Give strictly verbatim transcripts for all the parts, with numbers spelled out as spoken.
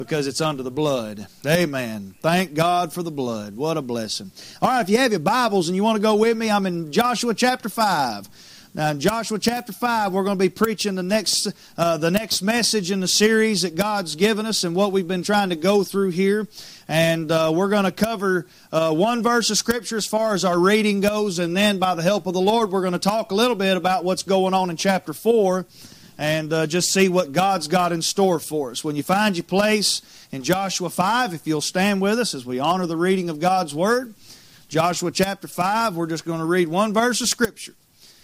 because it's under the blood. Amen. Thank God for the blood. What a blessing. All right, if you have your Bibles and you want to go with me, I'm in Joshua chapter five. Now, in Joshua chapter five, we're going to be preaching the next uh, the next message in the series that God's given us and what we've been trying to go through here. And uh, we're going to cover uh, one verse of Scripture as far as our reading goes, and then by the help of the Lord, we're going to talk a little bit about what's going on in chapter four and uh, just see what God's got in store for us. When you find your place in Joshua five, if you'll stand with us as we honor the reading of God's Word. Joshua chapter five, we're just going to read one verse of Scripture.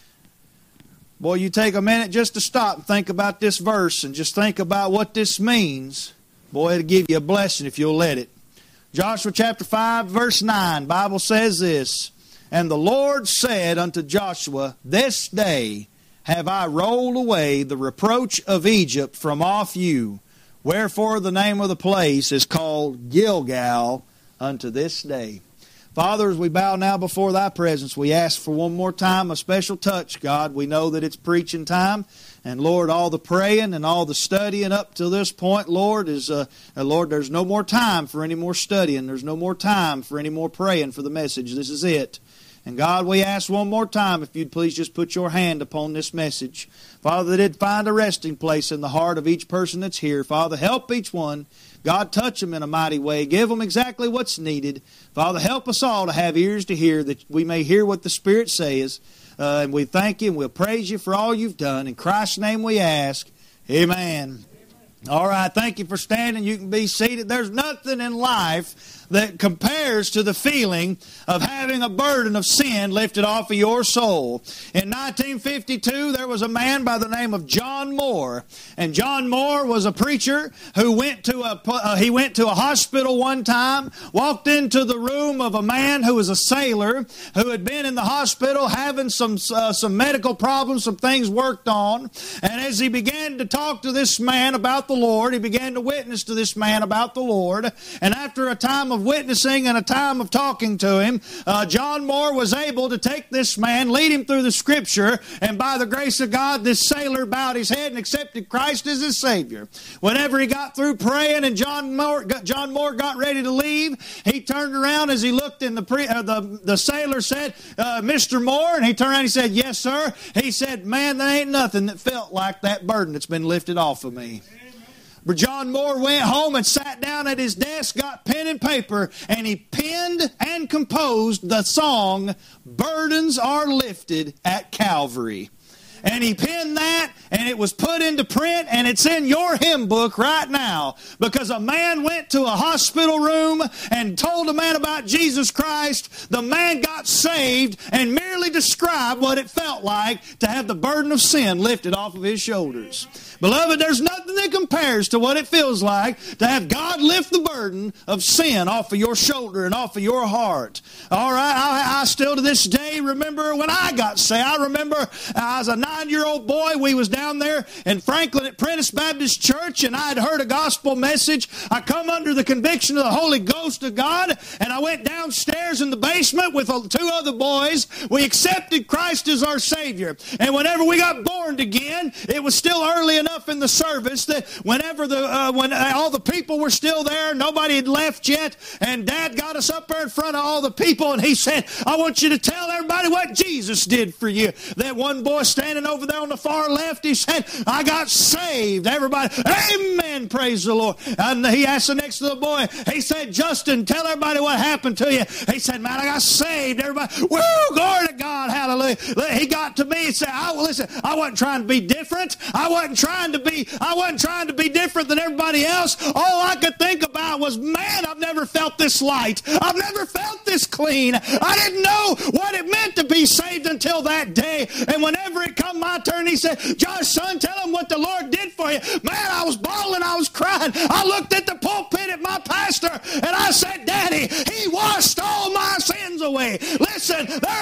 Boy, you take a minute just to stop and think about this verse and just think about what this means. Boy, it'll give you a blessing if you'll let it. Joshua chapter five, verse nine, Bible says this, "And the Lord said unto Joshua, This day have I rolled away the reproach of Egypt from off you. Wherefore the name of the place is called Gilgal unto this day." Father, as we bow now before Thy presence, we ask for one more time a special touch, God. We know that it's preaching time. And Lord, all the praying and all the studying up to this point, Lord, is, uh, uh, Lord, there's no more time for any more studying. There's no more time for any more praying for the message. This is it. And God, we ask one more time if you'd please just put your hand upon this message. Father, that it'd find a resting place in the heart of each person that's here. Father, help each one. God, touch them in a mighty way. Give them exactly what's needed. Father, help us all to have ears to hear that we may hear what the Spirit says. Uh, and we thank you and we'll praise you for all you've done. In Christ's name we ask. Amen. All right, thank you for standing. You can be seated. There's nothing in life that compares to the feeling of having a burden of sin lifted off of your soul. In nineteen fifty-two, there was a man by the name of John Moore. And John Moore was a preacher who went to a, uh, he went to a hospital one time, walked into the room of a man who was a sailor, who had been in the hospital having some, uh, some medical problems, some things worked on. And as he began to talk to this man about the Lord, he began to witness to this man about the Lord. And after a time of witnessing and a time of talking to him, uh, John Moore was able to take this man, lead him through the Scripture, and by the grace of God, this sailor bowed his head and accepted Christ as his Savior. Whenever he got through praying and John Moore, John Moore got ready to leave, he turned around as he looked in the pre, uh, the, the sailor said, uh, "Mister Moore," and he turned around and he said, "Yes, sir." He said, "Man, there ain't nothing that felt like that burden that's been lifted off of me." But John Moore went home and sat down at his desk, got pen and paper, and he penned and composed the song, "Burdens Are Lifted at Calvary." And he penned that, and it was put into print, and it's in your hymn book right now. Because a man went to a hospital room and told a man about Jesus Christ. The man got saved and merely described what it felt like to have the burden of sin lifted off of his shoulders. Beloved, there's nothing that compares to what it feels like to have God lift the burden of sin off of your shoulder and off of your heart. All right, I, I still to this day remember when I got saved. I remember I was a nine-year-old boy. We was down there in Franklin at Prentice Baptist Church, and I had heard a gospel message. I come under the conviction of the Holy Ghost of God, and I went downstairs in the basement with two other boys. We accepted Christ as our Savior. And whenever we got born again, it was still early enough in the service that whenever the uh, when all the people were still there, nobody had left yet, and Dad got us up there in front of all the people, and he said, "I want you to tell everybody what Jesus did for you." That one boy standing over there on the far left, he said, "I got saved." Everybody, amen, praise the Lord. And he asked the next little boy, he said, "Justin, tell everybody what happened to you." He said, "Man, I got saved." Everybody, woo, glory to God, hallelujah. He got to me and said, "I listen, I wasn't trying to be different. I wasn't trying to be, I wasn't trying to be different than everybody else. All I could think about was, man, I've never felt this light. I've never felt this clean. I didn't know what it meant to be saved until that day." And whenever it come my turn, he said, "Josh, son, tell them what the Lord did for you." Man, I was bawling, I was crying. I looked at the pulpit at my pastor, and I said, "Daddy, he washed all my sins away." Listen, there ain't nothing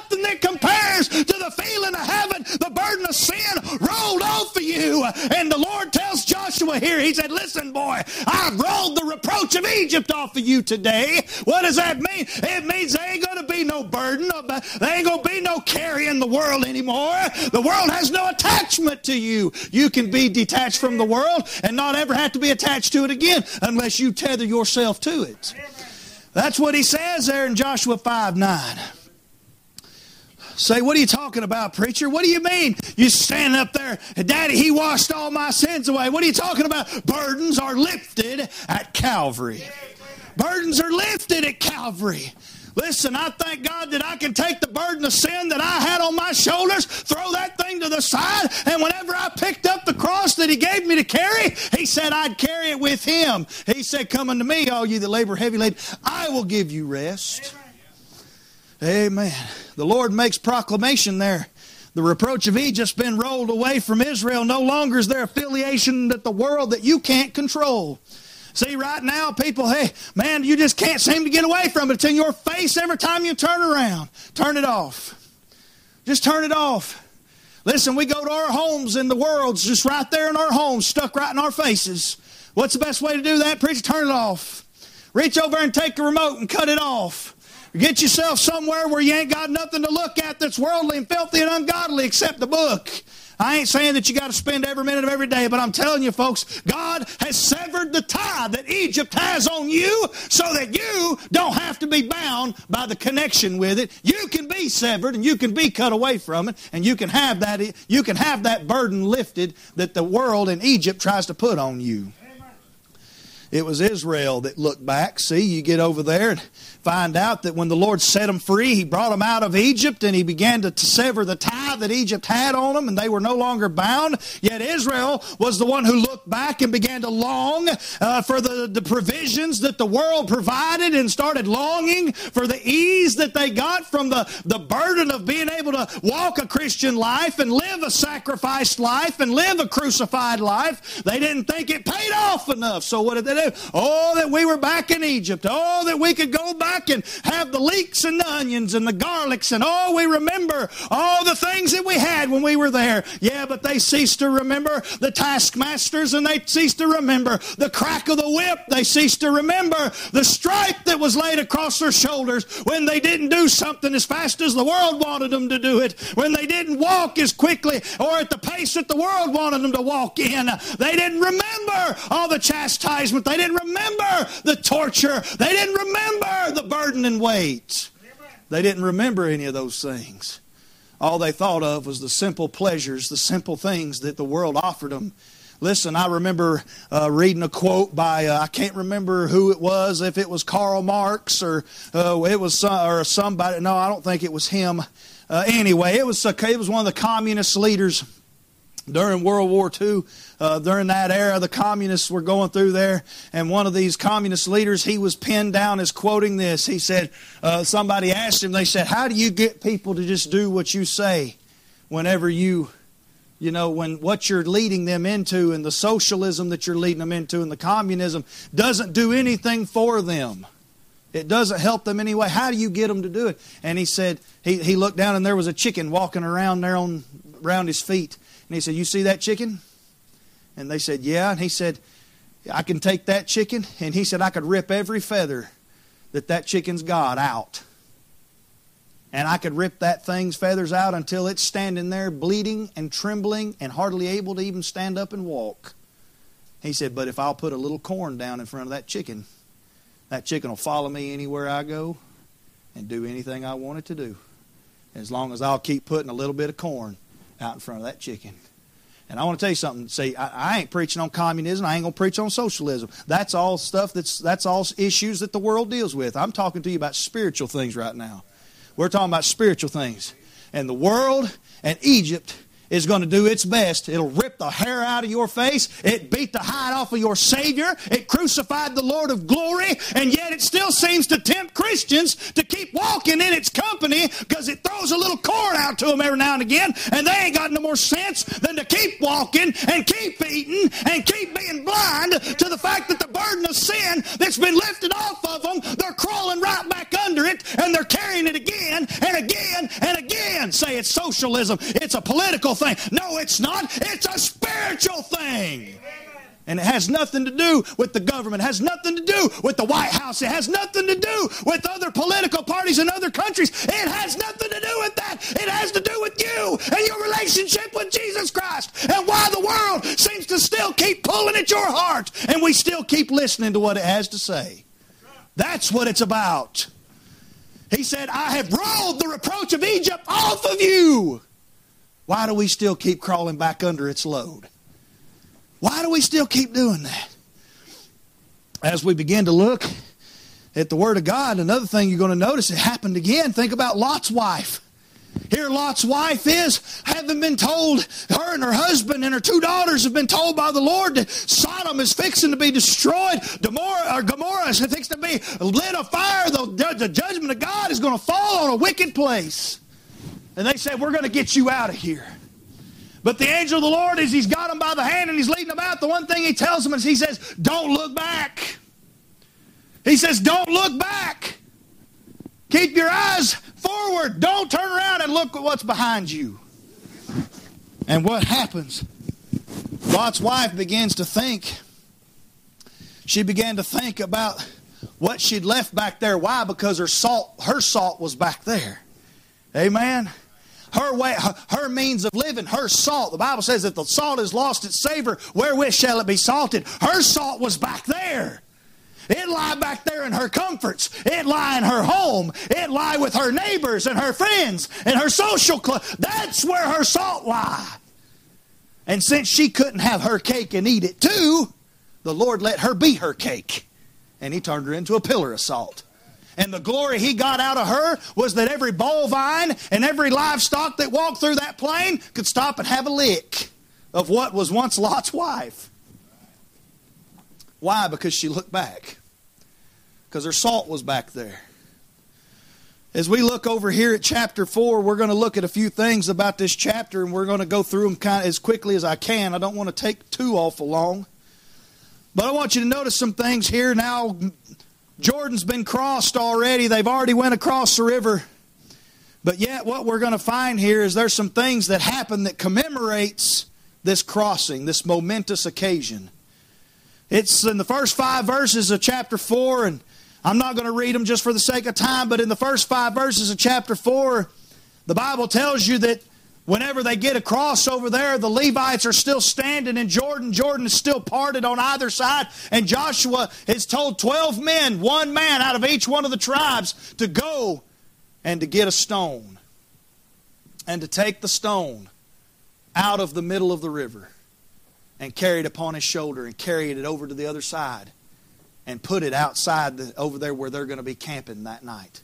nothing that compares to the feeling of having the burden of sin rolled off of you. And the Lord tells Joshua here, he said, listen, boy, I've rolled the reproach of Egypt off of you today. What does that mean? It means there ain't going to be no burden. There ain't going to be no carry in the world anymore. The world has no attachment to you. You can be detached from the world and not ever have to be attached to it again unless you tether yourself to it. That's what he says there in Joshua five nine. Say, what are you talking about, preacher? What do you mean? You stand up there, Daddy, he washed all my sins away. What are you talking about? Burdens are lifted at Calvary. Burdens are lifted at Calvary. Listen, I thank God that I can take the burden of sin that I had on my shoulders, throw that thing to the side, and whenever I picked up the cross that he gave me to carry, he said I'd carry it with him. He said, come unto me, all you that labor heavy laden, I will give you rest. Amen. The Lord makes proclamation there. The reproach of Egypt's been rolled away from Israel. No longer is there affiliation with the world that you can't control. See, right now, people, hey, man, you just can't seem to get away from it. It's in your face every time you turn around. Turn it off. Just turn it off. Listen, we go to our homes and the world's just right there in our homes, stuck right in our faces. What's the best way to do that, preacher? Turn it off. Reach over and take the remote and cut it off. Get yourself somewhere where you ain't got nothing to look at that's worldly and filthy and ungodly except the book. I ain't saying that you got to spend every minute of every day, but I'm telling you, folks, God has severed the tie that Egypt has on you so that you don't have to be bound by the connection with it. You can be severed and you can be cut away from it, and you can have that, you can have that burden lifted that the world in Egypt tries to put on you. It was Israel that looked back. See, you get over there and find out that when the Lord set them free, He brought them out of Egypt and He began to sever the tie that Egypt had on them, and they were no longer bound. Yet Israel was the one who looked back and began to long uh, for the, the provisions that the world provided, and started longing for the ease that they got from the, the burden of being able to walk a Christian life and live a sacrificed life and live a crucified life. They didn't think it paid off enough. So what did they do? Oh, that we were back in Egypt. Oh, that we could go back and have the leeks and the onions and the garlics, and oh, we remember all the things that we had when we were there. Yeah, but they ceased to remember the taskmasters, and they ceased to remember the crack of the whip. They ceased to remember the stripe that was laid across their shoulders when they didn't do something as fast as the world wanted them to do it, when they didn't walk as quickly or at the pace that the world wanted them to walk in. They didn't remember all the chastisement. They didn't remember the torture. They didn't remember the burden and weight. They didn't remember any of those things. All they thought of was the simple pleasures, the simple things that the world offered them. Listen, I remember uh, reading a quote by, uh, I can't remember who it was, if it was Karl Marx or uh, it was some, or somebody. No, I don't think it was him. Uh, anyway, it was, it was one of the communist leaders during World War Two. Uh, during that era, the communists were going through there, and one of these communist leaders, he was pinned down as quoting this. He said, uh, somebody asked him, they said, how do you get people to just do what you say whenever you, you know, when what you're leading them into and the socialism that you're leading them into and the communism doesn't do anything for them. It doesn't help them anyway. How do you get them to do it? And he said, he, he looked down and there was a chicken walking around there on around his feet. And he said, you see that chicken? And they said, yeah. And he said, I can take that chicken. And he said, I could rip every feather that that chicken's got out. And I could rip that thing's feathers out until it's standing there bleeding and trembling and hardly able to even stand up and walk. He said, but if I'll put a little corn down in front of that chicken, that chicken will follow me anywhere I go and do anything I want it to do. As long as I'll keep putting a little bit of corn out in front of that chicken. And I want to tell you something. See, I, I ain't preaching on communism. I ain't going to preach on socialism. That's all stuff that's that's all issues that the world deals with. I'm talking to you about spiritual things right now. We're talking about spiritual things. And the world and Egypt is going to do its best. It'll rip the hair out of your face. It beat the hide off of your Savior. It crucified the Lord of glory. And yet it still seems to tempt Christians to keep walking in its company because it throws a little cord out to them every now and again. And they ain't got no more sense than to keep walking and keep eating and keep being blind to the fact that the burden of sin that's been lifted off of them, they're crawling right back under it. and they're carrying it again and again and again. Say it's socialism. It's a political thing. No, it's not. It's a spiritual thing. And it has nothing to do with the government. It has nothing to do with the White House. It has nothing to do with other political parties in other countries. It has nothing to do with that. It has to do with you and your relationship with Jesus Christ. And why the world seems to still keep pulling at your heart. And we still keep listening to what it has to say. That's what it's about. He said, I have rolled the reproach of Egypt off of you. Why do we still keep crawling back under its load? Why do we still keep doing that? As we begin to look at the Word of God, another thing you're going to notice, it happened again. Think about Lot's wife. Here Lot's wife is, having been told, her and her husband and her two daughters have been told by the Lord that Sodom is fixing to be destroyed. Gomorrah, or Gomorrah is fixing to be lit afire. The, the judgment of God is going to fall on a wicked place. And they said, we're going to get you out of here. But the angel of the Lord, as he's got them by the hand and he's leading them out, the one thing he tells them is he says, don't look back. He says, don't look back. Keep your eyes forward. Don't turn around and look at what's behind you. And what happens? Lot's wife begins to think. She began to think about what she'd left back there. Why? Because her salt, her salt was back there. Amen. Her way, her, her means of living, her salt. The Bible says that the salt has lost its savor, wherewith shall it be salted? Her salt was back there. It lie back there in her comforts. It lie in her home. It lie with her neighbors and her friends and her social club. That's where her salt lie. And since she couldn't have her cake and eat it too, the Lord let her be her cake. And He turned her into a pillar of salt. And the glory He got out of her was that every bovine and every livestock that walked through that plain could stop and have a lick of what was once Lot's wife. Why? Because she looked back. Because her salt was back there. As we look over here at chapter four, we're going to look at a few things about this chapter, and we're going to go through them kind of as quickly as I can. I don't want to take too awful long. But I want you to notice some things here now. Jordan's been crossed already. They've already went across the river. But yet what we're going to find here is there's some things that happen that commemorates this crossing, this momentous occasion. It's in the first five verses of chapter four, and I'm not going to read them just for the sake of time, but in the first five verses of chapter four, the Bible tells you that whenever they get across over there, the Levites are still standing in Jordan. Jordan is still parted on either side. And Joshua has told twelve men, one man out of each one of the tribes, to go and to get a stone. And to take the stone out of the middle of the river and carry it upon his shoulder and carry it over to the other side and put it outside the, over there where they're going to be camping that night.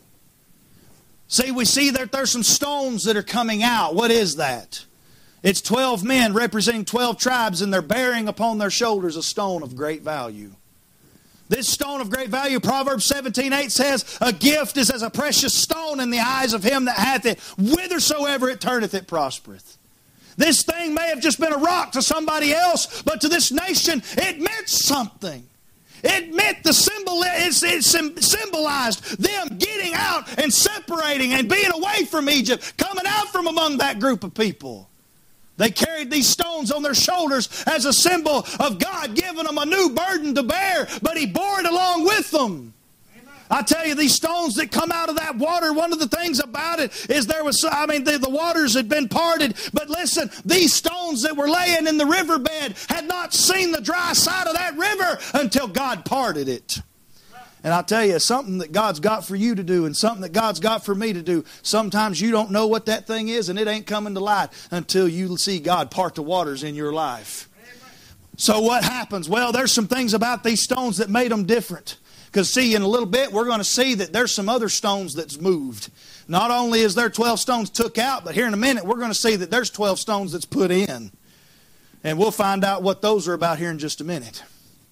See, we see that there's some stones that are coming out. What is that? It's twelve men representing twelve tribes, and they're bearing upon their shoulders a stone of great value. This stone of great value, Proverbs seventeen eight says, a gift is as a precious stone in the eyes of him that hath it. Whithersoever it turneth, it prospereth. This thing may have just been a rock to somebody else, but to this nation, it meant something. It meant the symbol, it, it symbolized them getting out and separating and being away from Egypt, coming out from among that group of people. They carried these stones on their shoulders as a symbol of God giving them a new burden to bear, but He bore it along with them. I tell you, these stones that come out of that water, one of the things about it is there was, I mean, the, the waters had been parted. But listen, these stones that were laying in the riverbed had not seen the dry side of that river until God parted it. And I tell you, something that God's got for you to do and something that God's got for me to do, sometimes you don't know what that thing is, and it ain't coming to light until you see God part the waters in your life. So what happens? Well, there's some things about these stones that made them different. Because see, in a little bit, we're going to see that there's some other stones that's moved. Not only is there twelve stones took out, but here in a minute, we're going to see that there's twelve stones that's put in. And we'll find out what those are about here in just a minute.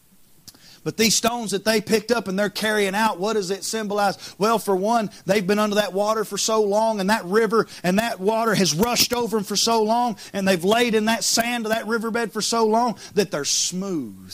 But these stones that they picked up and they're carrying out, what does it symbolize? Well, for one, they've been under that water for so long, and that river and that water has rushed over them for so long, and they've laid in that sand of that riverbed for so long that they're smooth.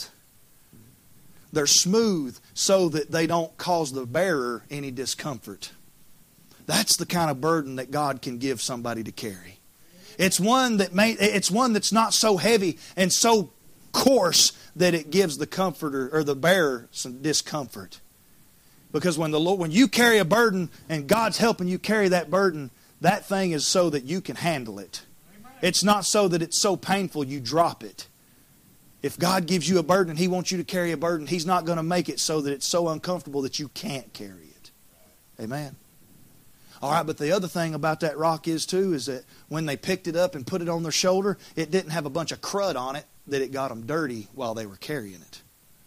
They're smooth so that they don't cause the bearer any discomfort. That's the kind of burden that God can give somebody to carry. It's one that may, it's one that's not so heavy and so coarse that it gives the comforter or the bearer some discomfort. Because when the Lord, when you carry a burden and God's helping you carry that burden, that thing is so that you can handle it. It's not so that it's so painful you drop it. If God gives you a burden and He wants you to carry a burden, He's not going to make it so that it's so uncomfortable that you can't carry it. Amen. All right, but the other thing about that rock is too, is that when they picked it up and put it on their shoulder, it didn't have a bunch of crud on it that it got them dirty while they were carrying it.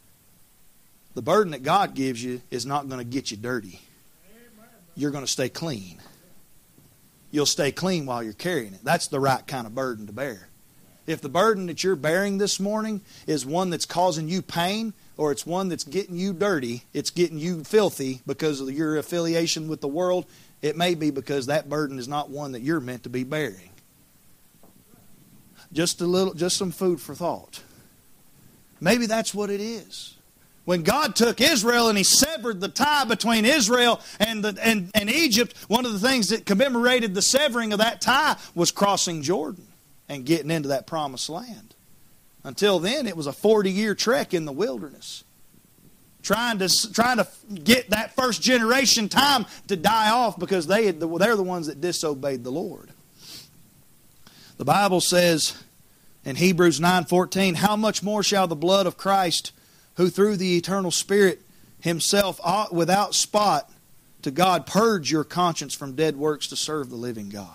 The burden that God gives you is not going to get you dirty. You're going to stay clean. You'll stay clean while you're carrying it. That's the right kind of burden to bear. If the burden that you're bearing this morning is one that's causing you pain, or it's one that's getting you dirty, it's getting you filthy because of your affiliation with the world, it may be because that burden is not one that you're meant to be bearing. Just a little, just some food for thought. Maybe that's what it is. When God took Israel and He severed the tie between Israel and, the, and, and Egypt, one of the things that commemorated the severing of that tie was crossing Jordan and getting into that promised land. Until then, it was a forty-year trek in the wilderness. Trying to, trying to get that first generation time to die off because they had, they're the ones that disobeyed the Lord. The Bible says in Hebrews nine fourteen, how much more shall the blood of Christ, who through the eternal Spirit Himself without spot to God purge your conscience from dead works to serve the living God.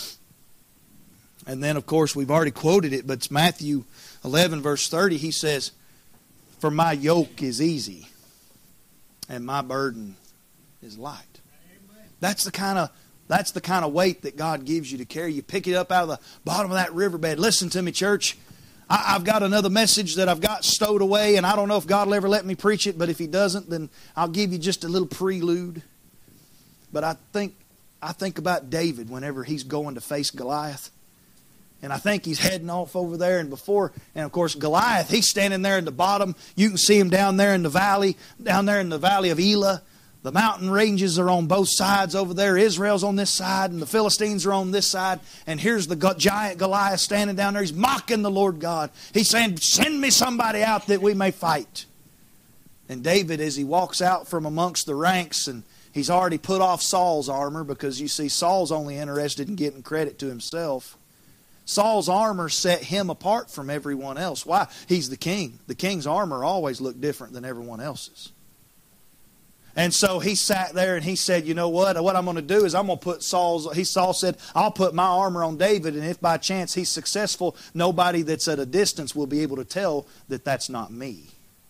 And then of course we've already quoted it, but it's Matthew eleven verse thirty. He says, for my yoke is easy and my burden is light. That's the kind of that's the kind of weight that God gives you to carry. You pick it up out of the bottom of that riverbed. Listen to me, church. I, I've got another message that I've got stowed away, and I don't know if God will ever let me preach it, but if He doesn't, then I'll give you just a little prelude. But I think I think about David whenever he's going to face Goliath. And I think he's heading off over there. And before, and of course, Goliath, he's standing there in the bottom. You can see him down there in the valley, down there in the valley of Elah. The mountain ranges are on both sides over there. Israel's on this side, and the Philistines are on this side. And here's the giant Goliath standing down there. He's mocking the Lord God. He's saying, send me somebody out that we may fight. And David, as he walks out from amongst the ranks, and he's already put off Saul's armor, because you see, Saul's only interested in getting credit to himself. Saul's armor set him apart from everyone else. Why? He's the king. The king's armor always looked different than everyone else's. And so he sat there and he said, you know what? What I'm going to do is I'm going to put Saul's... He, Saul said, I'll put my armor on David, and if by chance he's successful, nobody that's at a distance will be able to tell that that's not me.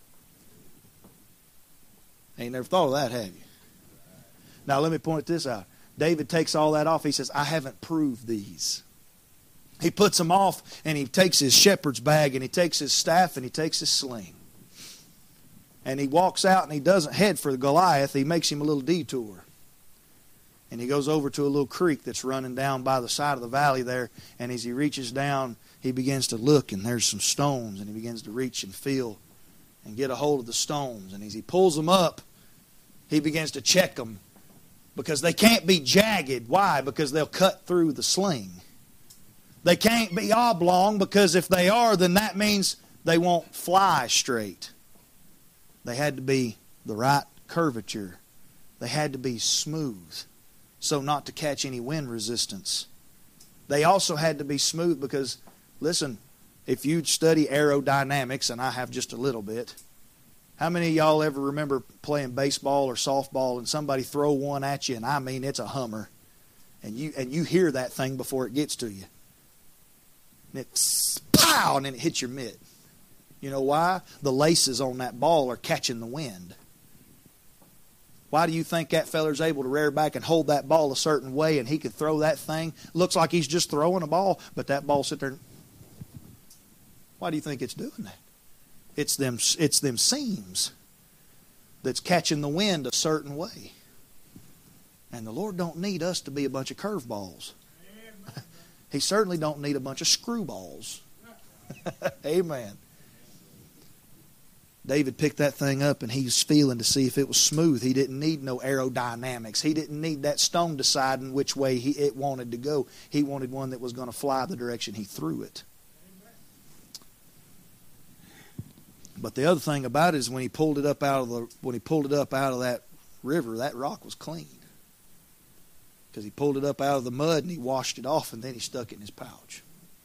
Ain't never thought of that, have you? Now let me point this out. David takes all that off. He says, I haven't proved these. He puts them off, and he takes his shepherd's bag, and he takes his staff, and he takes his sling. And he walks out, and he doesn't head for Goliath. He makes him a little detour. And he goes over to a little creek that's running down by the side of the valley there. And as he reaches down, he begins to look, and there's some stones. And he begins to reach and feel and get a hold of the stones. And as he pulls them up, he begins to check them, because they can't be jagged. Why? Because they'll cut through the sling. They can't be oblong, because if they are, then that means they won't fly straight. They had to be the right curvature. They had to be smooth, so not to catch any wind resistance. They also had to be smooth because, listen, if you study aerodynamics, and I have just a little bit, how many of y'all ever remember playing baseball or softball and somebody throw one at you, and I mean it's a Hummer, and you and you hear that thing before it gets to you? And it pow, and then it hits your mitt. You know why? The laces on that ball are catching the wind. Why do you think that feller's able to rear back and hold that ball a certain way, and he could throw that thing? Looks like he's just throwing a ball, but that ball sit there. Why do you think it's doing that? It's them, it's them seams that's catching the wind a certain way. And the Lord don't need us to be a bunch of curveballs. He certainly don't need a bunch of screwballs. Amen. David picked that thing up and he was feeling to see if it was smooth. He didn't need no aerodynamics. He didn't need that stone deciding which way he, it wanted to go. He wanted one that was going to fly the direction he threw it. But the other thing about it is when he pulled it up out of the when he pulled it up out of that river, that rock was clean. Because he pulled it up out of the mud and he washed it off and then he stuck it in his pouch.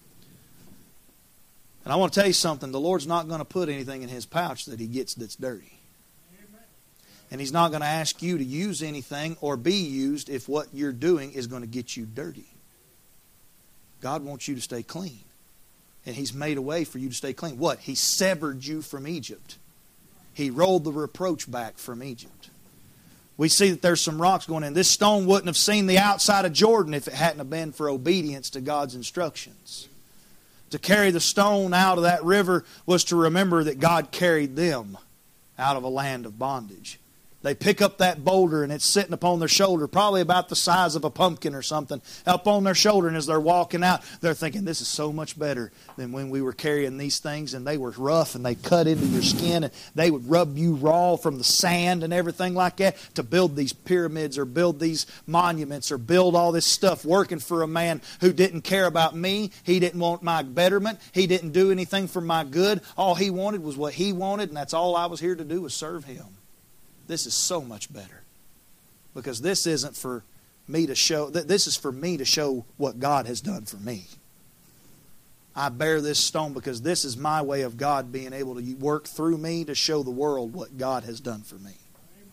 And I want to tell you something. The Lord's not going to put anything in His pouch that He gets that's dirty. And He's not going to ask you to use anything or be used if what you're doing is going to get you dirty. God wants you to stay clean. And He's made a way for you to stay clean. What? He severed you from Egypt. He rolled the reproach back from Egypt. We see that there's some rocks going in. This stone wouldn't have seen the outside of Jordan if it hadn't have been for obedience to God's instructions. To carry the stone out of that river was to remember that God carried them out of a land of bondage. They pick up that boulder and it's sitting upon their shoulder, probably about the size of a pumpkin or something, up on their shoulder. And as they're walking out, they're thinking, this is so much better than when we were carrying these things and they were rough and they cut into your skin and they would rub you raw from the sand and everything like that to build these pyramids or build these monuments or build all this stuff working for a man who didn't care about me. He didn't want my betterment. He didn't do anything for my good. All he wanted was what he wanted, and that's all I was here to do was serve him. This is so much better. Because this isn't for me to show, this is for me to show what God has done for me. I bear this stone because this is my way of God being able to work through me to show the world what God has done for me.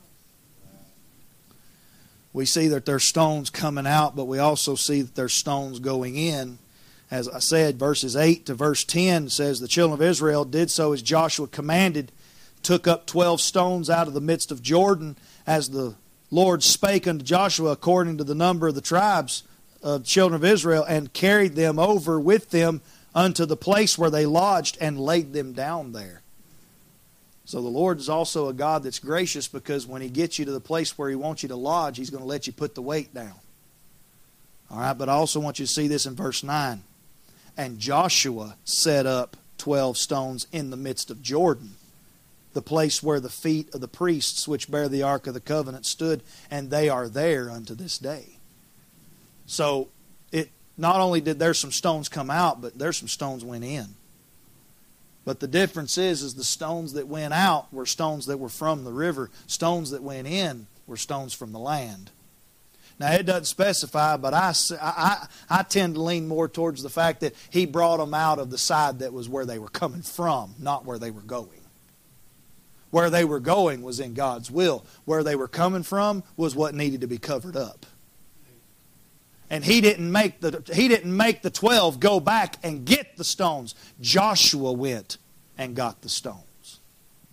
We see that there's stones coming out, but we also see that there's stones going in. As I said, verses eight to verse ten says, the children of Israel did so as Joshua commanded, took up twelve stones out of the midst of Jordan, as the Lord spake unto Joshua according to the number of the tribes of the children of Israel, and carried them over with them unto the place where they lodged, and laid them down there. So the Lord is also a God that's gracious, because when He gets you to the place where He wants you to lodge, He's going to let you put the weight down. All right, but I also want you to see this in verse nine. And Joshua set up twelve stones in the midst of Jordan, the place where the feet of the priests which bear the ark of the covenant stood, and they are there unto this day. So it not only did there some stones come out, but there's some stones went in. But the difference is, is the stones that went out were stones that were from the river. Stones that went in were stones from the land. Now, it doesn't specify, but I, I, I tend to lean more towards the fact that He brought them out of the side that was where they were coming from, not where they were going. Where they were going was in God's will. Where they were coming from was what needed to be covered up. And he didn't make the he didn't make the twelve go back and get the stones. Joshua went and got the stones.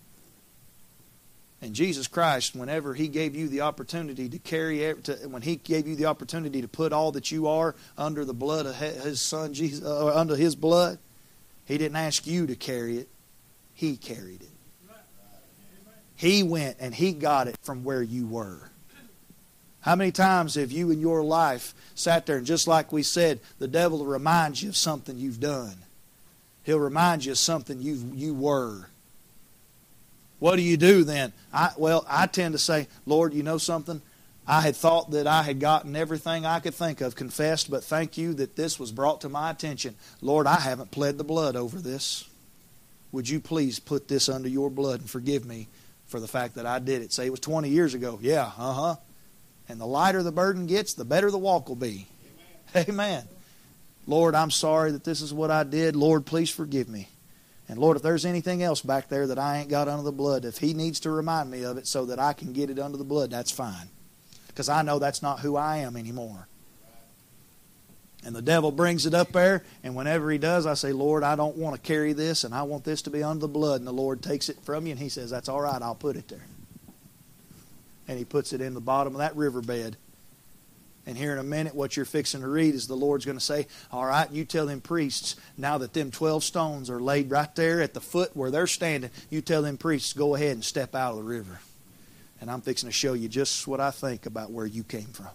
And Jesus Christ, whenever He gave you the opportunity to carry, to, when He gave you the opportunity to put all that you are under the blood of His Son, Jesus, uh, under His blood, He didn't ask you to carry it. He carried it. He went and He got it from where you were. How many times have you in your life sat there and just like we said, the devil will remind you of something you've done. He'll remind you of something you you were. What do you do then? I, well, I tend to say, Lord, you know something? I had thought that I had gotten everything I could think of confessed, but thank you that this was brought to my attention. Lord, I haven't pled the blood over this. Would you please put this under your blood and forgive me for the fact that I did it? Say it was twenty years ago. Yeah, uh-huh. And the lighter the burden gets, the better the walk will be. Amen. Amen. Lord, I'm sorry that this is what I did. Lord, please forgive me. And Lord, if there's anything else back there that I ain't got under the blood, if He needs to remind me of it so that I can get it under the blood, that's fine. Because I know that's not who I am anymore. And the devil brings it up there, and whenever he does, I say, Lord, I don't want to carry this, and I want this to be under the blood. And the Lord takes it from you, and He says, that's all right, I'll put it there. And He puts it in the bottom of that riverbed. And here in a minute, what you're fixing to read is the Lord's going to say, all right, you tell them priests, now that them twelve stones are laid right there at the foot where they're standing, you tell them priests, go ahead and step out of the river. And I'm fixing to show you just what I think about where you came from.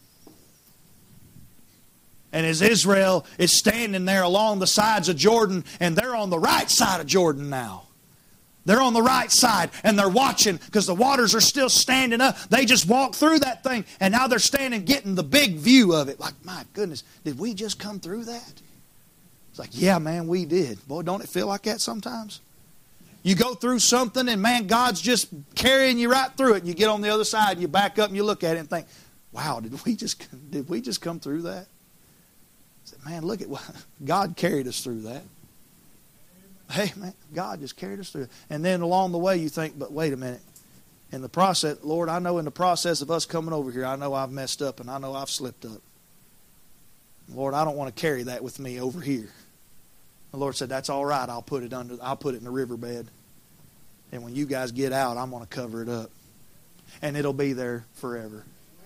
And as Israel is standing there along the sides of Jordan, and they're on the right side of Jordan now. They're on the right side, and they're watching because the waters are still standing up. They just walked through that thing, and now they're standing getting the big view of it. Like, my goodness, did we just come through that? It's like, yeah, man, we did. Boy, don't it feel like that sometimes? You go through something, and man, God's just carrying you right through it. And you get on the other side, and you back up, and you look at it and think, wow, did we just did we just come through that? I said, man, look at what God carried us through that. Hey, man, God just carried us through it. And then along the way you think, but wait a minute. In the process, Lord, I know in the process of us coming over here, I know I've messed up and I know I've slipped up. Lord, I don't want to carry that with me over here. The Lord said, that's all right. I'll put it under, I'll put it in the riverbed. And when you guys get out, I'm going to cover it up. And it'll be there forever.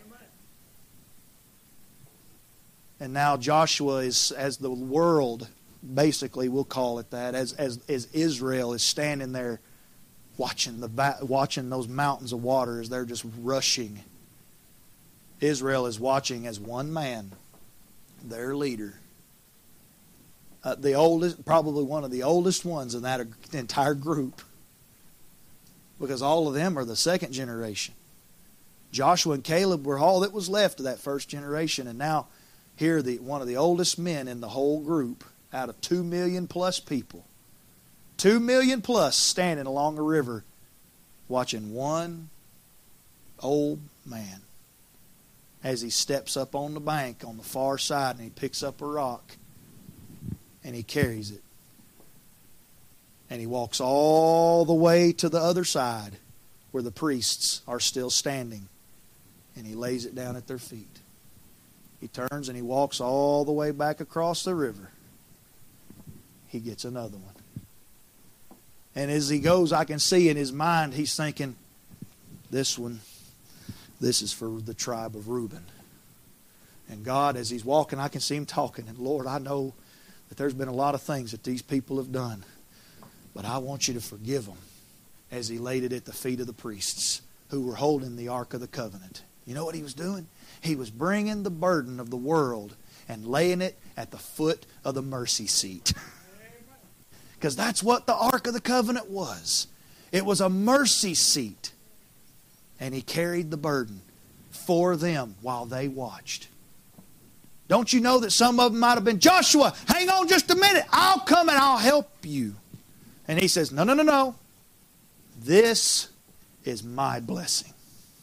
And now Joshua is, as the world, basically we'll call it that, as as, as Israel is standing there watching the watching those mountains of water as they're just rushing. Israel is watching as one man, their leader, uh, the oldest, probably one of the oldest ones in that entire group, because all of them are the second generation. Joshua and Caleb were all that was left of that first generation, and now here the one of the oldest men in the whole group out of two million plus people. Two million plus standing along a river watching one old man as he steps up on the bank on the far side and he picks up a rock and he carries it. And he walks all the way to the other side where the priests are still standing. And he lays it down at their feet. He turns and he walks all the way back across the river. He gets another one. And as he goes, I can see in his mind, he's thinking, this one, this is for the tribe of Reuben. And God, as he's walking, I can see him talking. And Lord, I know that there's been a lot of things that these people have done. But I want you to forgive them, as he laid it at the feet of the priests who were holding the Ark of the Covenant. You know what he was doing? He was bringing the burden of the world and laying it at the foot of the mercy seat. Because that's what the Ark of the Covenant was. It was a mercy seat. And he carried the burden for them while they watched. Don't you know that some of them might have been, Joshua, hang on just a minute. I'll come and I'll help you. And he says, no, no, no, no. This is my blessing.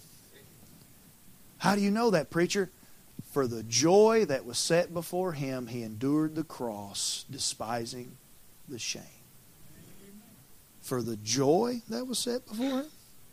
How do you know that, preacher? For the joy that was set before him, he endured the cross, despising the shame. For the joy that was set before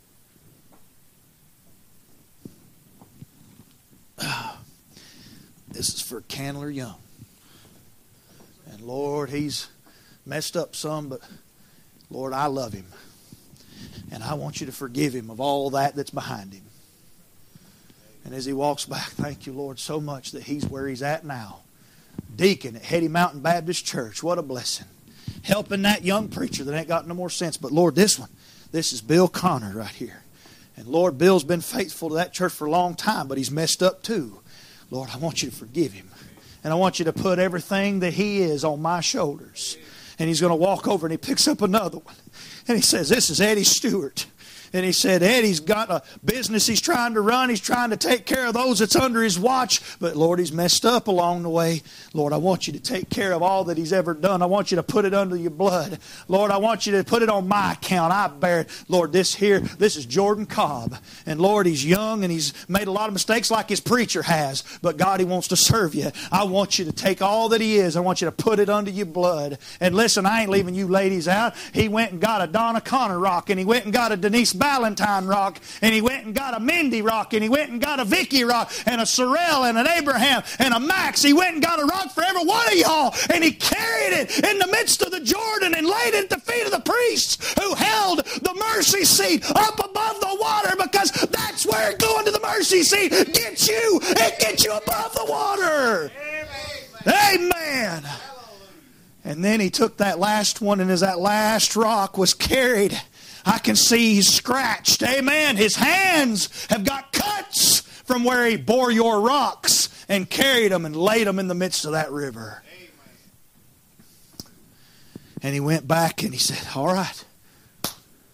him. This is for Candler Young. And Lord, he's messed up some, but Lord, I love him. And I want you to forgive him of all that that's behind him. And as he walks back, thank you, Lord, so much that he's where he's at now. Deacon at Hetty Mountain Baptist Church. What a blessing. Helping that young preacher that ain't got no more sense. But Lord, this one, this is Bill Connor right here. And Lord, Bill's been faithful to that church for a long time, but he's messed up too. Lord, I want you to forgive him. And I want you to put everything that he is on my shoulders. And he's going to walk over and he picks up another one. And he says, this is Eddie Stewart. And he said, Eddie's got a business he's trying to run. He's trying to take care of those that's under his watch. But Lord, he's messed up along the way. Lord, I want you to take care of all that he's ever done. I want you to put it under your blood. Lord, I want you to put it on my account. I bear it. Lord, this here, this is Jordan Cobb. And Lord, he's young and he's made a lot of mistakes like his preacher has. But God, he wants to serve you. I want you to take all that he is. I want you to put it under your blood. And listen, I ain't leaving you ladies out. He went and got a Donna Connor rock. And he went and got a Denise Ballantyne rock, and he went and got a Mindy rock, and he went and got a Vicky rock, and a Sorrell, and an Abraham, and a Max. He went and got a rock for every one of y'all, and he carried it in the midst of the Jordan and laid it at the feet of the priests who held the mercy seat up above the water, because that's where going to the mercy seat gets you. It gets you above the water. Amen. Amen. And then he took that last one, and as that last rock was carried, I can see he's scratched. Amen. His hands have got cuts from where he bore your rocks and carried them and laid them in the midst of that river. Amen. And he went back and he said, all right,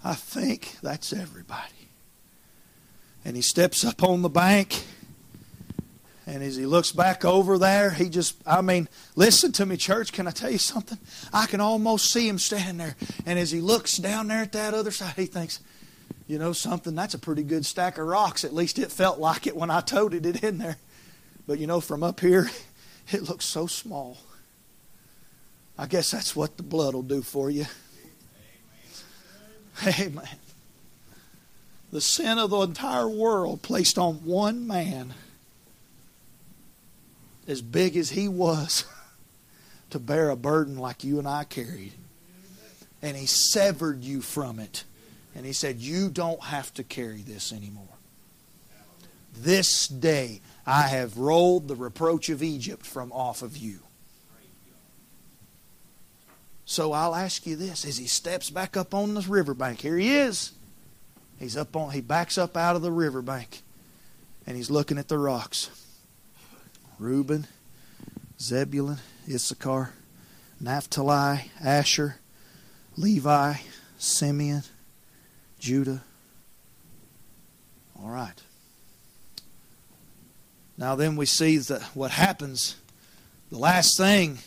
I think that's everybody. And he steps up on the bank. And as he looks back over there, he just, I mean, listen to me, church. Can I tell you something? I can almost see him standing there. And as he looks down there at that other side, he thinks, you know something, that's a pretty good stack of rocks. At least it felt like it when I toted it in there. But you know, from up here, it looks so small. I guess that's what the blood will do for you. Amen. The sin of the entire world placed on one man, as big as he was, to bear a burden like you and I carried. And he severed you from it. And he said, you don't have to carry this anymore. This day I have rolled the reproach of Egypt from off of you. So I'll ask you this, as he steps back up on the riverbank, here he is. He's up on, he backs up out of the riverbank. And he's looking at the rocks. Reuben, Zebulun, Issachar, Naphtali, Asher, Levi, Simeon, Judah. All right. Now then we see that what happens, the last thing,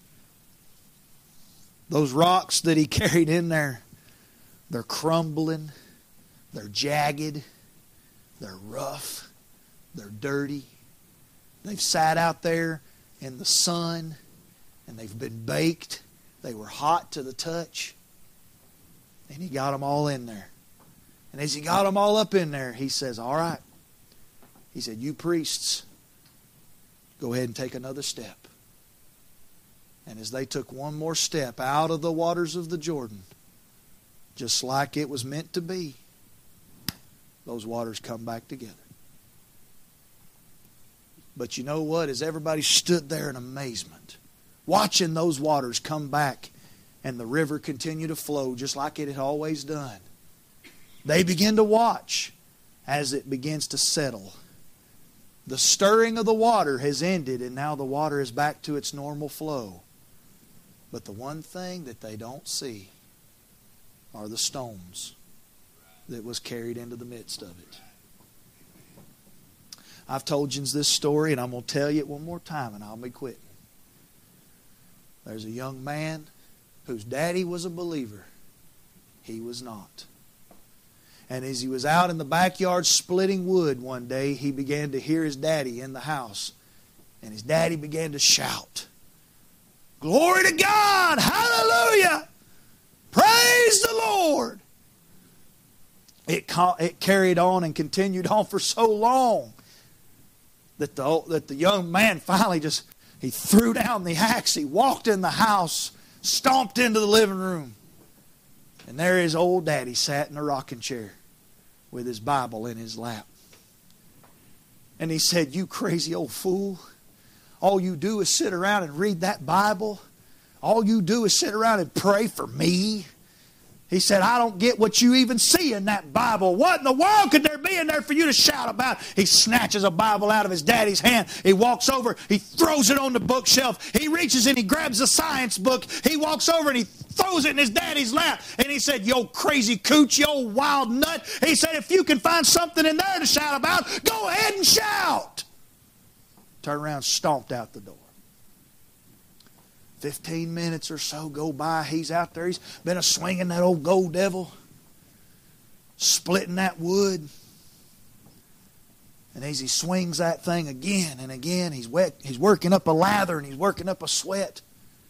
those rocks that he carried in there, they're crumbling, they're jagged, they're rough, they're dirty. They've sat out there in the sun and they've been baked. They were hot to the touch. And he got them all in there. And as he got them all up in there, he says, all right. He said, you priests, go ahead and take another step. And as they took one more step out of the waters of the Jordan, just like it was meant to be, those waters come back together. But you know what? As everybody stood there in amazement, watching those waters come back and the river continue to flow just like it had always done, they begin to watch as it begins to settle. The stirring of the water has ended and now the water is back to its normal flow. But the one thing that they don't see are the stones that was carried into the midst of it. I've told you this story, and I'm going to tell you it one more time, and I'll be quitting. There's a young man whose daddy was a believer. He was not. And as he was out in the backyard splitting wood one day, he began to hear his daddy in the house. And his daddy began to shout, "Glory to God! Hallelujah! Praise the Lord!" It, it carried on and continued on for so long that the, that the young man finally just, he threw down the axe, he walked in the house, stomped into the living room. And there his old daddy sat in a rocking chair with his Bible in his lap. And he said, "You crazy old fool. All you do is sit around and read that Bible. All you do is sit around and pray for me." He said, "I don't get what you even see in that Bible. What in the world could there be in there for you to shout about?" He snatches a Bible out of his daddy's hand. He walks over. He throws it on the bookshelf. He reaches in. He grabs a science book. He walks over and he throws it in his daddy's lap. And he said, "Yo crazy cooch, yo wild nut." He said, "If you can find something in there to shout about, go ahead and shout." Turned around, stomped out the door. Fifteen minutes or so go by. He's out there. He's been a swinging that old gold devil, splitting that wood. And as he swings that thing again and again, he's wet. He's working up a lather and he's working up a sweat.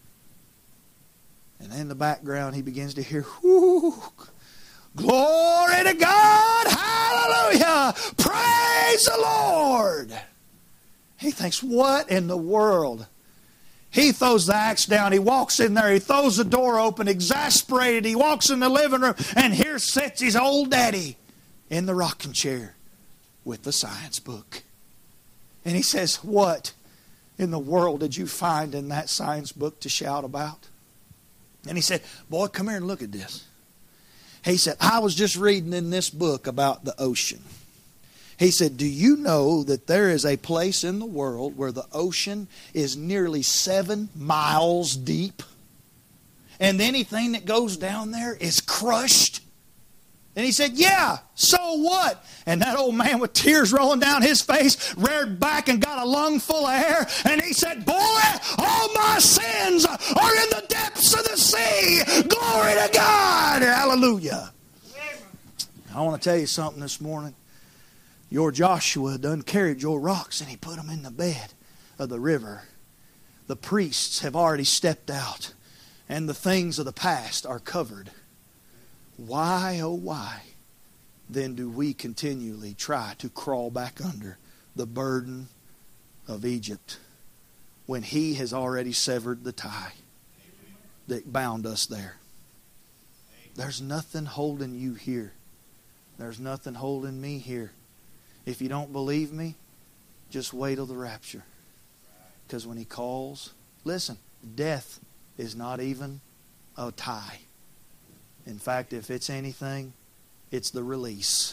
And in the background, he begins to hear, "Whoo, glory to God, hallelujah, praise the Lord." He thinks, what in the world? He throws the axe down. He walks in there. He throws the door open, exasperated. He walks in the living room, and here sits his old daddy in the rocking chair with the science book. And he says, "What in the world did you find in that science book to shout about?" And he said, "Boy, come here and look at this." He said, "I was just reading in this book about the ocean." He said, "Do you know that there is a place in the world where the ocean is nearly seven miles deep? And anything that goes down there is crushed?" And he said, yeah, so what? And that old man with tears rolling down his face reared back and got a lung full of air. And he said, boy, all my sins are in the depths of the sea. Glory to God. Hallelujah. I want to tell you something this morning. Your Joshua done carried your rocks and he put them in the bed of the river. The priests have already stepped out and the things of the past are covered. Why, oh why, then do we continually try to crawl back under the burden of Egypt when He has already severed the tie that bound us there? There's nothing holding you here. There's nothing holding me here. If you don't believe me, just wait till the rapture. Because when He calls, listen, death is not even a tie. In fact, if it's anything, it's the release.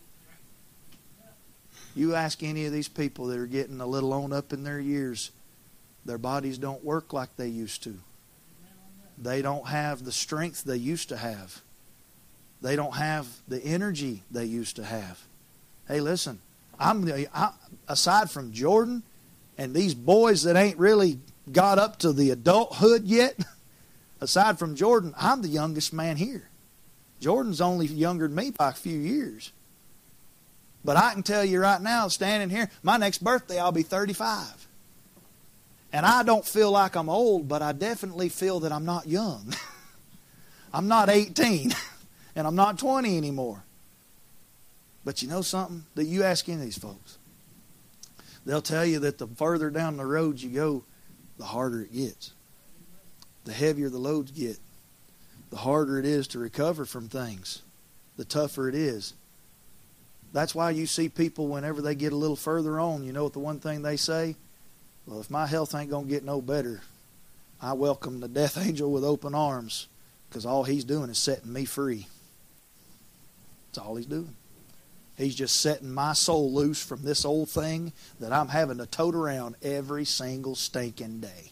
You ask any of these people that are getting a little on up in their years, their bodies don't work like they used to. They don't have the strength they used to have. They don't have the energy they used to have. Hey, listen, I'm I, aside from Jordan and these boys that ain't really got up to the adulthood yet, aside from Jordan, I'm the youngest man here. Jordan's only younger than me by a few years. But I can tell you right now, standing here, my next birthday I'll be thirty-five. And I don't feel like I'm old, but I definitely feel that I'm not young. I'm not eighteen, and I'm not twenty anymore. But you know something? That you ask any of these folks, they'll tell you that the further down the road you go, the harder it gets. The heavier the loads get, the harder it is to recover from things, the tougher it is. That's why you see people whenever they get a little further on, you know what the one thing they say? Well, if my health ain't going to get no better, I welcome the death angel with open arms, because all he's doing is setting me free. That's all he's doing. He's just setting my soul loose from this old thing that I'm having to tote around every single stinking day.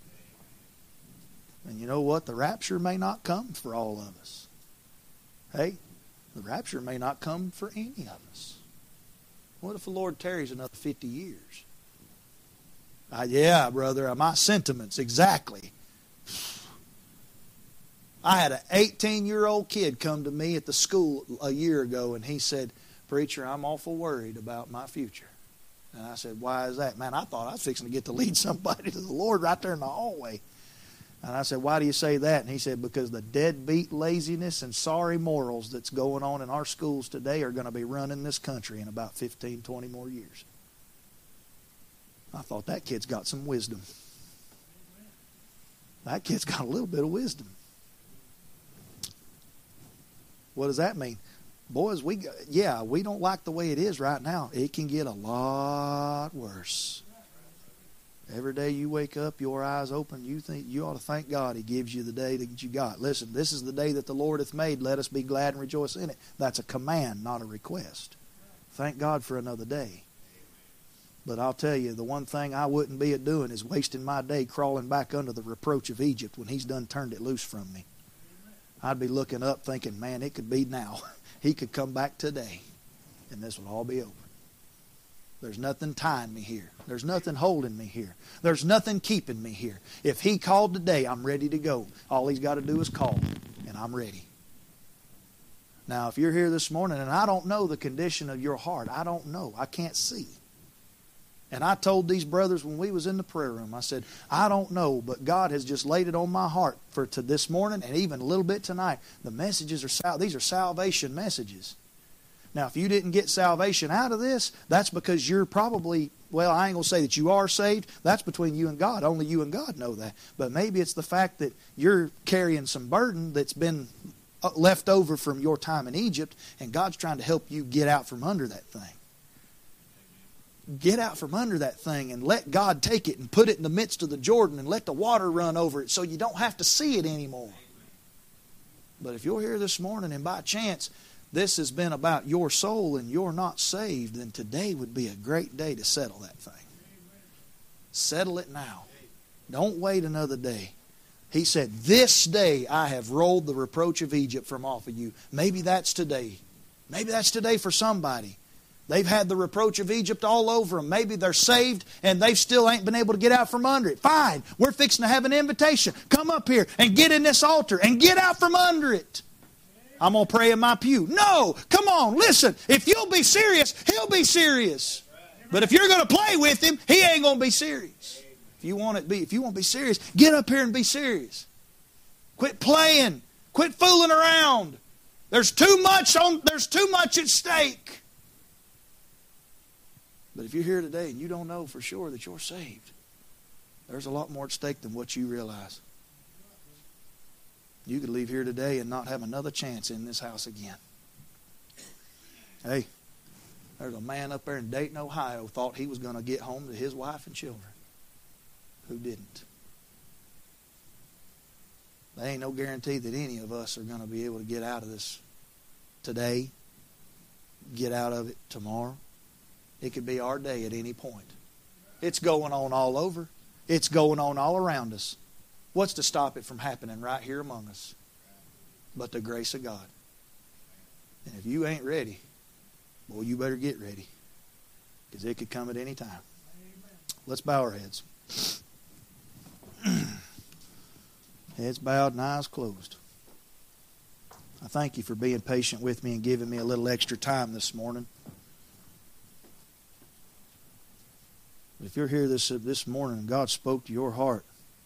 And you know what? The rapture may not come for all of us. Hey, the rapture may not come for any of us. What if the Lord tarries another fifty years? Uh, yeah, brother, my sentiments, exactly. I had an eighteen-year-old kid come to me at the school a year ago, and he said, "Preacher, I'm awful worried about my future." And I said, "Why is that?" Man, I thought I was fixing to get to lead somebody to the Lord right there in the hallway. And I said, "Why do you say that?" And he said, "Because the deadbeat laziness and sorry morals that's going on in our schools today are going to be running this country in about fifteen, twenty more years." I thought, that kid's got some wisdom. That kid's got a little bit of wisdom. What does that mean? Boys, we yeah, we don't like the way it is right now. It can get a lot worse. Every day you wake up, your eyes open, you think you ought to thank God He gives you the day that you got. Listen, this is the day that the Lord hath made. Let us be glad and rejoice in it. That's a command, not a request. Thank God for another day. But I'll tell you, the one thing I wouldn't be a doing is wasting my day crawling back under the reproach of Egypt when He's done turned it loose from me. I'd be looking up thinking, man, it could be now. He could come back today, and this will all be over. There's nothing tying me here. There's nothing holding me here. There's nothing keeping me here. If He called today, I'm ready to go. All He's got to do is call, and I'm ready. Now, if you're here this morning, and I don't know the condition of your heart, I don't know. I can't see. And I told these brothers when we was in the prayer room, I said, I don't know, but God has just laid it on my heart for to this morning and even a little bit tonight. The messages are sal- these are salvation messages. Now, if you didn't get salvation out of this, that's because you're probably, well, I ain't going to say that you are saved. That's between you and God. Only you and God know that. But maybe it's the fact that you're carrying some burden that's been left over from your time in Egypt, and God's trying to help you get out from under that thing. Get out from under that thing and let God take it and put it in the midst of the Jordan and let the water run over it so you don't have to see it anymore. But if you're here this morning and by chance this has been about your soul and you're not saved, then today would be a great day to settle that thing. Settle it now. Don't wait another day. He said, this day I have rolled the reproach of Egypt from off of you. Maybe that's today. Maybe that's today for somebody. They've had the reproach of Egypt all over them. Maybe they're saved and they still ain't been able to get out from under it. Fine. We're fixing to have an invitation. Come up here and get in this altar and get out from under it. I'm going to pray in my pew. No. Come on. Listen. If you'll be serious, He'll be serious. But if you're going to play with Him, He ain't going to be serious. If you want it be, if you want to be serious, get up here and be serious. Quit playing. Quit fooling around. There's too much on, there's too much at stake. But if you're here today and you don't know for sure that you're saved, there's a lot more at stake than what you realize. You could leave here today and not have another chance in this house again. Hey, there's a man up there in Dayton, Ohio, thought he was going to get home to his wife and children, who didn't. There ain't no guarantee that any of us are going to be able to get out of this today, get out of it tomorrow. It could be our day at any point. It's going on all over. It's going on all around us. What's to stop it from happening right here among us? But the grace of God. And if you ain't ready, boy, you better get ready. Because it could come at any time. Let's bow our heads. Heads bowed and eyes closed. I thank you for being patient with me and giving me a little extra time this morning. If you're here this, this morning and God spoke to your heart,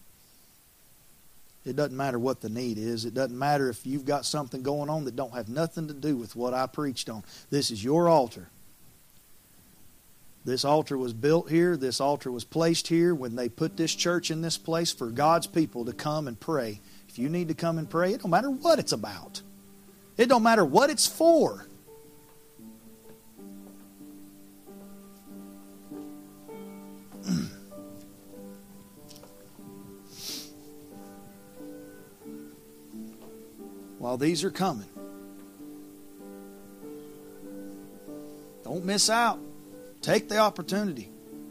it doesn't matter what the need is. It doesn't matter if you've got something going on that don't have nothing to do with what I preached on. This is your altar. This altar was built here. This altar was placed here when they put this church in this place for God's people to come and pray. If you need to come and pray, it don't matter what it's about. It don't matter what it's for. While these are coming, don't miss out. Take the opportunity.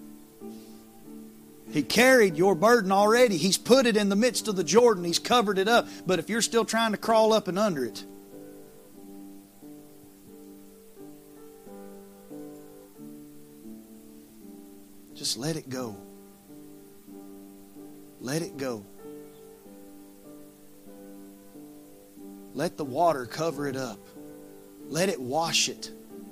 He carried your burden already. He's put it in the midst of the Jordan. He's covered it up. But if you're still trying to crawl up and under it, just let it go. Let it go. Let the water cover it up. Let it wash it.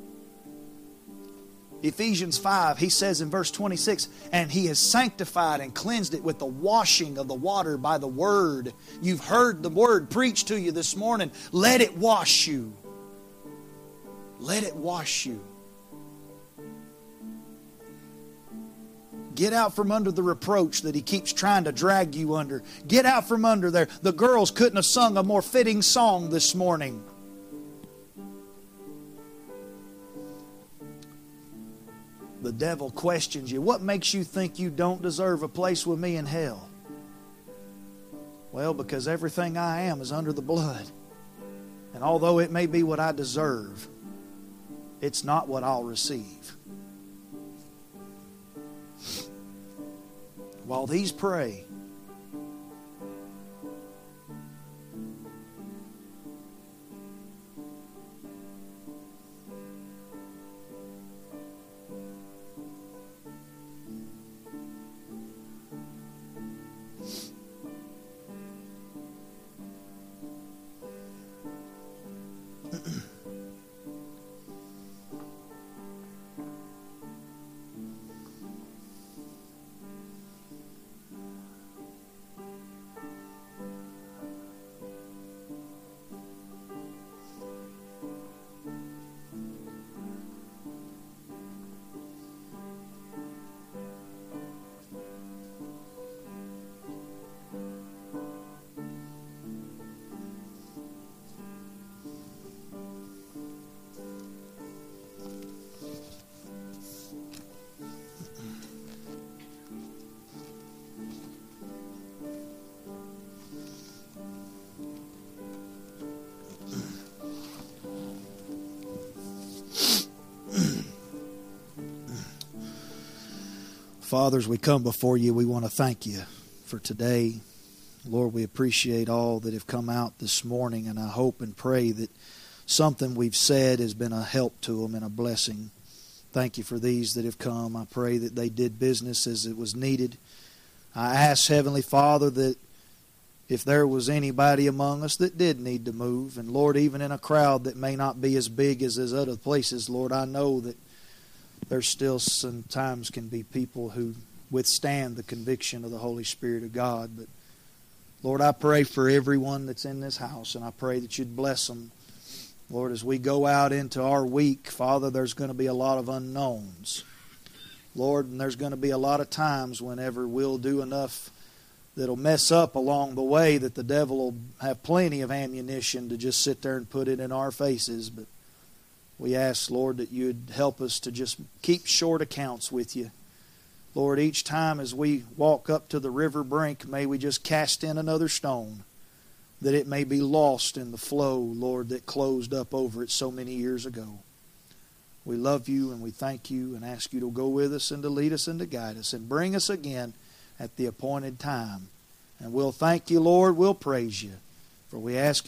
Ephesians five, he says in verse twenty-six, and He has sanctified and cleansed it with the washing of the water by the Word. You've heard the Word preached to you this morning. Let it wash you. Let it wash you. Get out from under the reproach that he keeps trying to drag you under. Get out from under there. The girls couldn't have sung a more fitting song this morning. The devil questions you. What makes you think you don't deserve a place with me in hell? Well, because everything I am is under the blood. And although it may be what I deserve, it's not what I'll receive. While these pray, Fathers, we come before you. We want to thank you for today. Lord, we appreciate all that have come out this morning, and I hope and pray that something we've said has been a help to them and a blessing. Thank you for these that have come. I pray that they did business as it was needed. I ask, Heavenly Father, that if there was anybody among us that did need to move, and Lord, even in a crowd that may not be as big as as other places, Lord, I know that there still sometimes can be people who withstand the conviction of the Holy Spirit of God. But Lord, I pray for everyone that's in this house, and I pray that you'd bless them. Lord, as we go out into our week, Father, there's going to be a lot of unknowns. Lord, and there's going to be a lot of times whenever we'll do enough that'll mess up along the way that the devil will have plenty of ammunition to just sit there and put it in our faces. But we ask, Lord, that you'd help us to just keep short accounts with you. Lord, each time as we walk up to the river brink, may we just cast in another stone, that it may be lost in the flow, Lord, that closed up over it so many years ago. We love you and we thank you and ask you to go with us and to lead us and to guide us and bring us again at the appointed time. And we'll thank you, Lord. We'll praise you. For we ask